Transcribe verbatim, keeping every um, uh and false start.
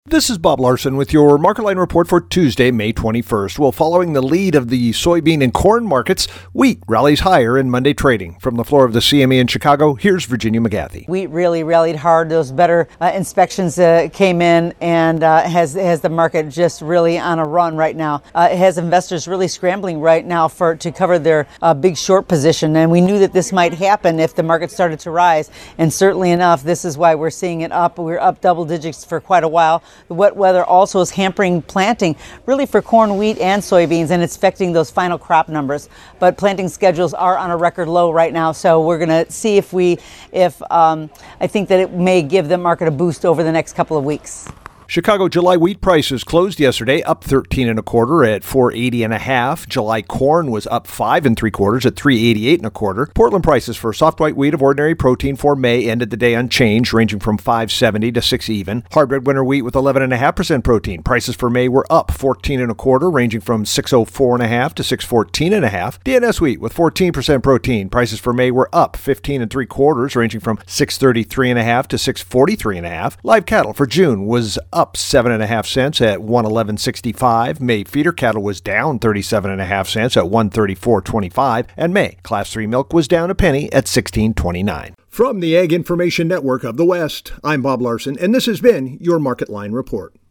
This is Bob Larson with your Market Line report for Tuesday, May twenty-first. Well, following the lead of the soybean and corn markets, wheat rallies higher in Monday trading. From the floor of the C M E in Chicago, here's Virginia McGathy. Wheat really rallied hard. Those better uh, inspections uh, came in and uh, has has the market just really on a run right now. Uh, it has investors really scrambling right now for to cover their uh, big short position. And we knew that this might happen if the market started to rise. And certainly enough, this is why we're seeing it up. We're up double digits for quite a while. The wet weather also is hampering planting, really for corn, wheat, and soybeans, and it's affecting those final crop numbers. But planting schedules are on a record low right now, so we're going to see if we, if um, I think that it may give the market a boost over the next couple of weeks. Chicago July wheat prices closed yesterday up thirteen and a quarter at four eighty and a half. July corn was up five and three quarters at three eighty-eight and a quarter. Portland prices for soft white wheat of ordinary protein for May ended the day unchanged, ranging from five seventy to six even. Hard red winter wheat with eleven and a half percent protein. Prices for May were up fourteen and a quarter, ranging from six oh four and a half to six fourteen and a half. D N S wheat with fourteen percent protein. Prices for May were up fifteen and three quarters, ranging from six thirty-three and a half to six forty-three and a half. Live cattle for June was up seven and a half cents at one eleven sixty-five. May feeder cattle was down thirty-seven and a half cents at one thirty-four twenty-five, and May class three milk was down a penny at sixteen twenty-nine. From the Ag Information Network of the West, I'm Bob Larson, and this has been your Market Line report.